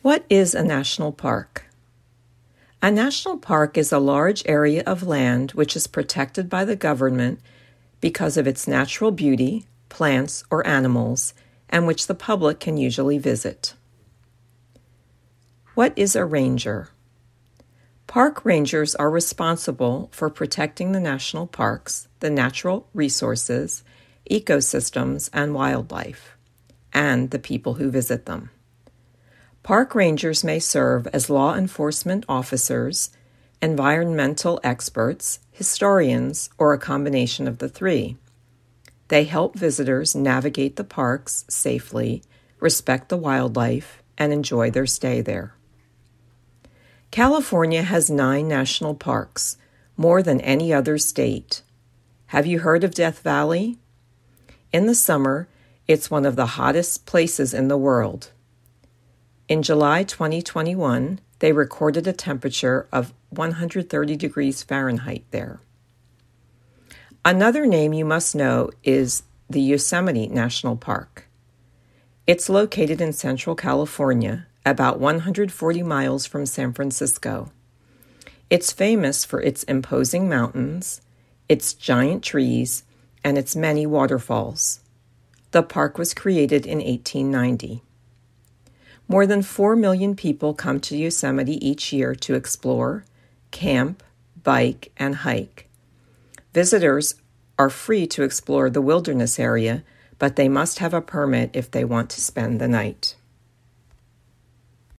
What is a national park? A national park is a large area of land which is protected by the government because of its natural beauty, plants, or animals, and which the public can usually visit. What is a ranger? Park rangers are responsible for protecting the national parks, the natural resources, ecosystems, and wildlife, and the people who visit them. Park rangers may serve as law enforcement officers, environmental experts, historians, or a combination of the three. They help visitors navigate the parks safely, respect the wildlife, and enjoy their stay there. California has 9 national parks, more than any other state. Have you heard of Death Valley? In the summer, it's one of the hottest places in the world. In July 2021, they recorded a temperature of 130 degrees Fahrenheit there. Another name you must know is the Yosemite National Park. It's located in Central California, about 140 miles from San Francisco. It's famous for its imposing mountains, its giant trees, and its many waterfalls. The park was created in 1890. More than 4 million people come to Yosemite each year to explore, camp, bike, and hike. Visitors are free to explore the wilderness area, but they must have a permit if they want to spend the night.